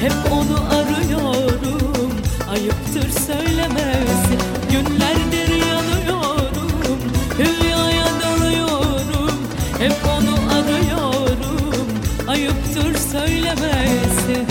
hep onu arıyorum. Ayıptır söylemesi, günlerdir yanıyorum. Hülyaya dalıyorum, hep onu arıyorum. Ayıptır söylemesi.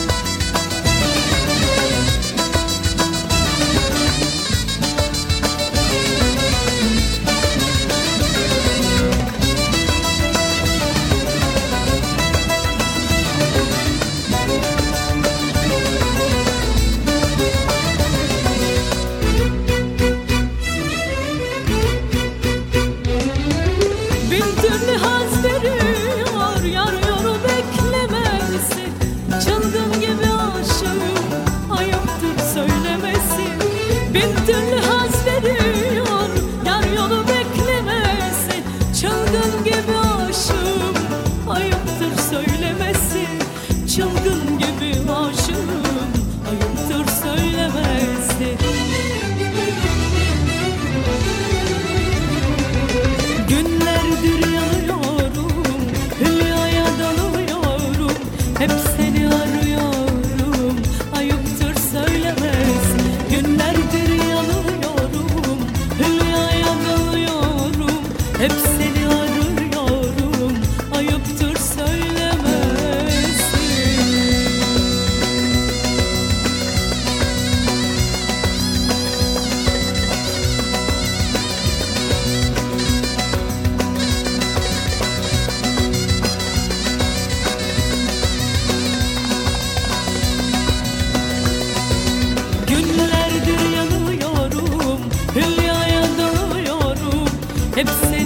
Bin türlü haz veriyor, yar yolu beklemesi. Çılgın gibi aşığım, ayıptır söylemesi. Çılgın gibi aşığım, ayıptır söylemesi. Günlerdir yanıyorum, hülyaya dalıyorum. Hep seni arıyorum, ayıptır söylemesi. Günlerdir yanıyorum, hülyaya dalıyorum. Hep seni arıyorum, ayıptır söylemesi. Günlerdir yanıyorum, hülyaya dalıyorum. Hep seni